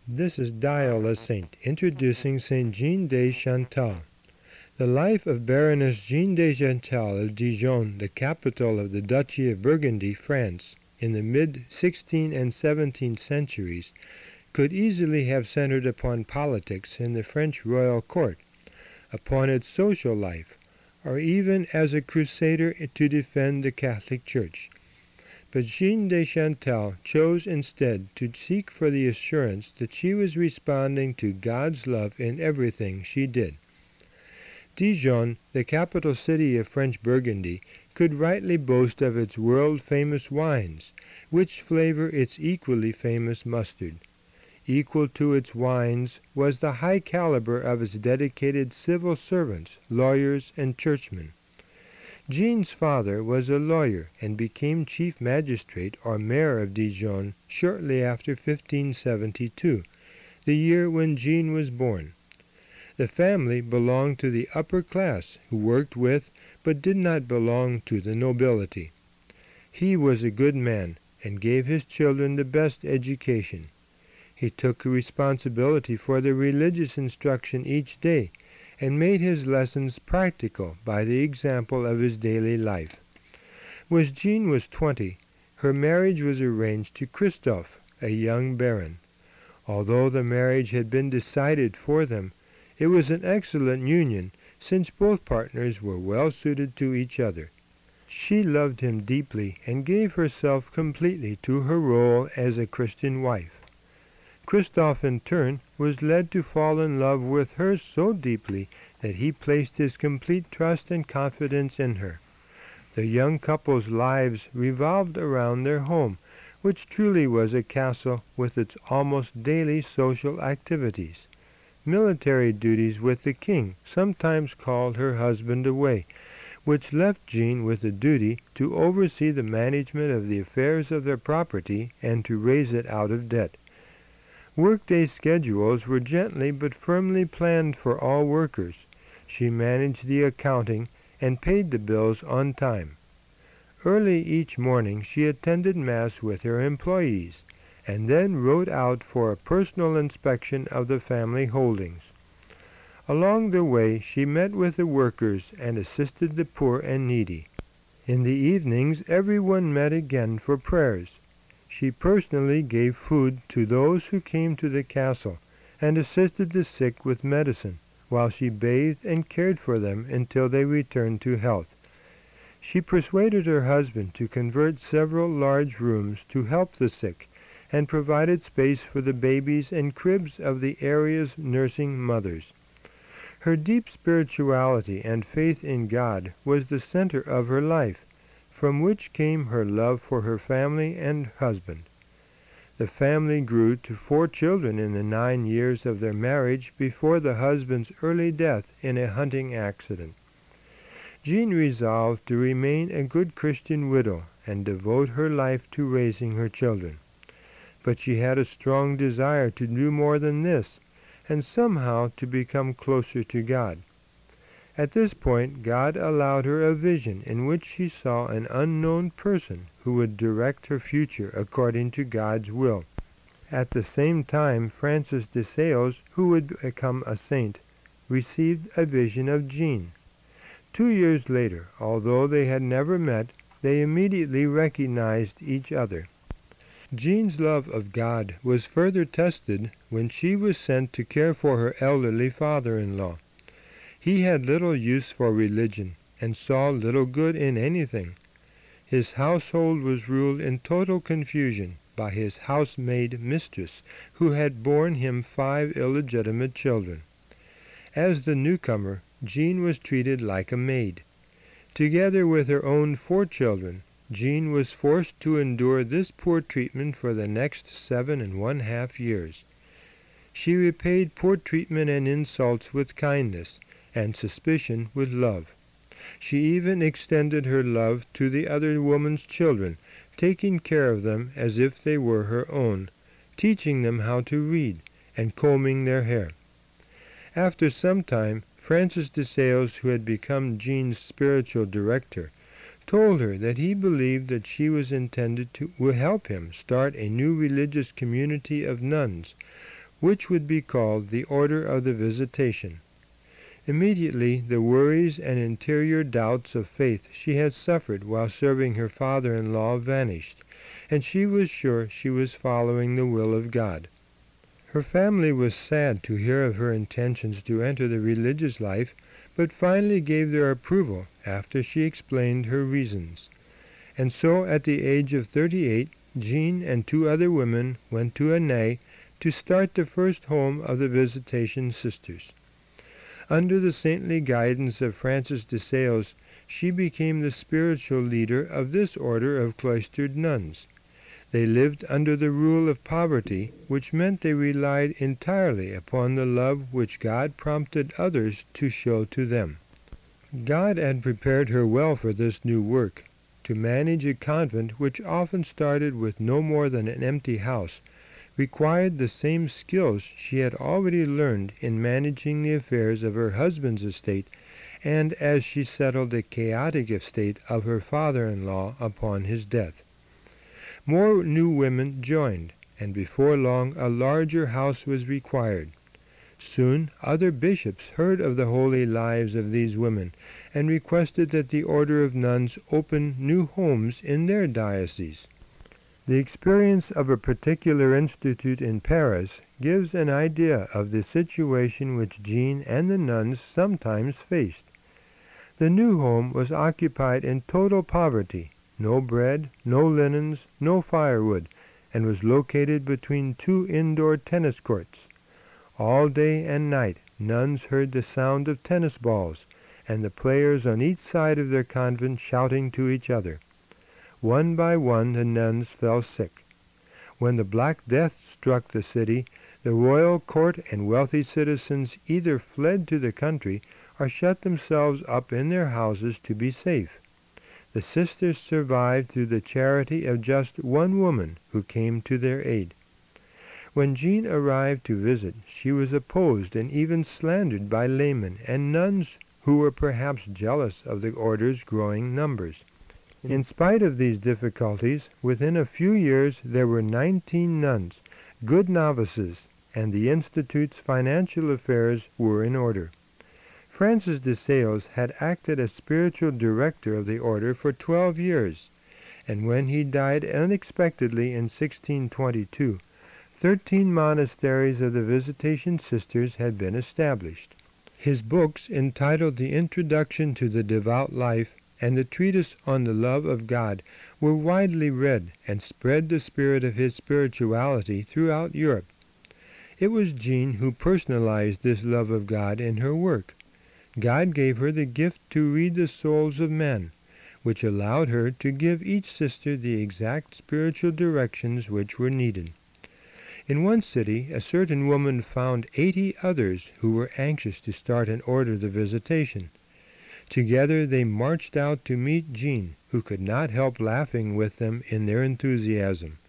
This is Dial a Saint, introducing Saint Jean de Chantal. The life of Baroness Jean de Chantal of Dijon, the capital of the Duchy of Burgundy, France, in the mid-16th and 17th centuries, could easily have centered upon politics in the French royal court, upon its social life, or even as a crusader to defend the Catholic Church. But Jean de Chantal chose instead to seek for the assurance that she was responding to God's love in everything she did. Dijon, the capital city of French Burgundy, could rightly boast of its world-famous wines, which flavor its equally famous mustard. Equal to its wines was the high caliber of its dedicated civil servants, lawyers, and churchmen. Jean's father was a lawyer and became chief magistrate or mayor of Dijon shortly after 1572, the year when Jean was born. The family belonged to the upper class, who worked with but did not belong to the nobility. He was a good man and gave his children the best education. He took responsibility for the religious instruction each day, and made his lessons practical by the example of his daily life. When Jean was 20, her marriage was arranged to Christophe, a young baron. Although the marriage had been decided for them, it was an excellent union, since both partners were well suited to each other. She loved him deeply and gave herself completely to her role as a Christian wife. Christophe, in turn, was led to fall in love with her so deeply that he placed his complete trust and confidence in her. The young couple's lives revolved around their home, which truly was a castle with its almost daily social activities. Military duties with the king sometimes called her husband away, which left Jean with the duty to oversee the management of the affairs of their property and to raise it out of debt. Workday schedules were gently but firmly planned for all workers. She managed the accounting and paid the bills on time. Early each morning she attended Mass with her employees, and then rode out for a personal inspection of the family holdings. Along the way she met with the workers and assisted the poor and needy. In the evenings everyone met again for prayers. She personally gave food to those who came to the castle, and assisted the sick with medicine, while she bathed and cared for them until they returned to health. She persuaded her husband to convert several large rooms to help the sick, and provided space for the babies and cribs of the area's nursing mothers. Her deep spirituality and faith in God was the center of her life, from which came her love for her family and husband. The family grew to 4 children in the 9 years of their marriage before the husband's early death in a hunting accident. Jean resolved to remain a good Christian widow and devote her life to raising her children. But she had a strong desire to do more than this, and somehow to become closer to God. At this point, God allowed her a vision in which she saw an unknown person who would direct her future according to God's will. At the same time, Francis de Sales, who would become a saint, received a vision of Jean. 2 years later, although they had never met, they immediately recognized each other. Jean's love of God was further tested when she was sent to care for her elderly father-in-law. He had little use for religion, and saw little good in anything. His household was ruled in total confusion by his housemaid mistress, who had borne him 5 illegitimate children. As the newcomer, Jean was treated like a maid. Together with her own 4 children, Jean was forced to endure this poor treatment for the next 7½ years. She repaid poor treatment and insults with kindness, and suspicion with love. She even extended her love to the other woman's children, taking care of them as if they were her own, teaching them how to read, and combing their hair. After some time, Francis de Sales, who had become Jean's spiritual director, told her that he believed that she was intended to help him start a new religious community of nuns, which would be called the Order of the Visitation. Immediately the worries and interior doubts of faith she had suffered while serving her father-in-law vanished, and she was sure she was following the will of God. Her family was sad to hear of her intentions to enter the religious life, but finally gave their approval after she explained her reasons. And so at the age of 38, Jean and 2 other women went to Annay to start the first home of the Visitation Sisters. Under the saintly guidance of Francis de Sales, she became the spiritual leader of this order of cloistered nuns. They lived under the rule of poverty, which meant they relied entirely upon the love which God prompted others to show to them. God had prepared her well for this new work. To manage a convent which often started with no more than an empty house required the same skills she had already learned in managing the affairs of her husband's estate and as she settled the chaotic estate of her father-in-law upon his death. More new women joined, and before long a larger house was required. Soon other bishops heard of the holy lives of these women, and requested that the order of nuns open new homes in their dioceses. The experience of a particular institute in Paris gives an idea of the situation which Jean and the nuns sometimes faced. The new home was occupied in total poverty, no bread, no linens, no firewood, and was located between 2 indoor tennis courts. All day and night nuns heard the sound of tennis balls, and the players on each side of their convent shouting to each other. One by one the nuns fell sick. When the Black Death struck the city, the royal court and wealthy citizens either fled to the country or shut themselves up in their houses to be safe. The sisters survived through the charity of just one woman who came to their aid. When Jean arrived to visit, she was opposed and even slandered by laymen and nuns who were perhaps jealous of the order's growing numbers. In spite of these difficulties, within a few years there were 19 nuns, good novices, and the Institute's financial affairs were in order. Francis de Sales had acted as spiritual director of the order for 12 years, and when he died unexpectedly in 1622, 13 monasteries of the Visitation Sisters had been established. His books, entitled The Introduction to the Devout Life and the Treatise on the Love of God, were widely read and spread the spirit of his spirituality throughout Europe. It was Jean who personalized this love of God in her work. God gave her the gift to read the souls of men, which allowed her to give each sister the exact spiritual directions which were needed. In one city, a certain woman found 80 others who were anxious to start an order of the Visitation. Together they marched out to meet Jean, who could not help laughing with them in their enthusiasm.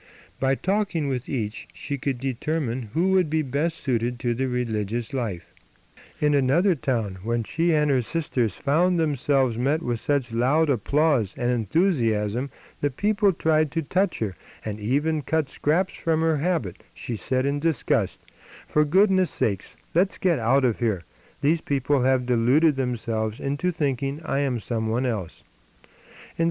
By talking with each, she could determine who would be best suited to the religious life. In another town, when she and her sisters found themselves met with such loud applause and enthusiasm, the people tried to touch her, and even cut scraps from her habit. She said in disgust, "For goodness sakes, let's get out of here. These people have deluded themselves into thinking I am someone else." In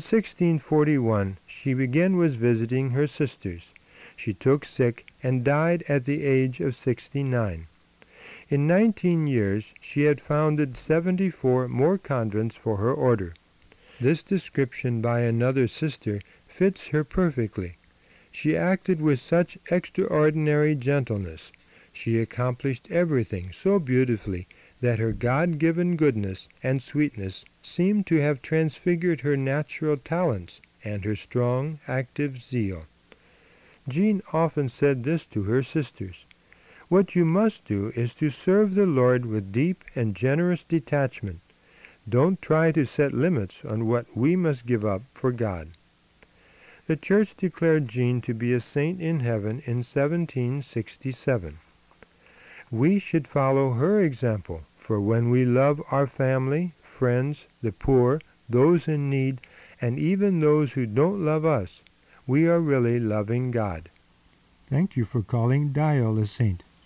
1641, she again was visiting her sisters. She took sick and died at the age of 69. In 19 years, she had founded 74 more convents for her order. This description by another sister fits her perfectly. She acted with such extraordinary gentleness. She accomplished everything so beautifully that her God-given goodness and sweetness seemed to have transfigured her natural talents and her strong, active zeal. Jean often said this to her sisters: "What you must do is to serve the Lord with deep and generous detachment. Don't try to set limits on what we must give up for God." The Church declared Jean to be a saint in heaven in 1767. We should follow her example, for when we love our family, friends, the poor, those in need, and even those who don't love us, we are really loving God. Thank you for calling Dial a Saint.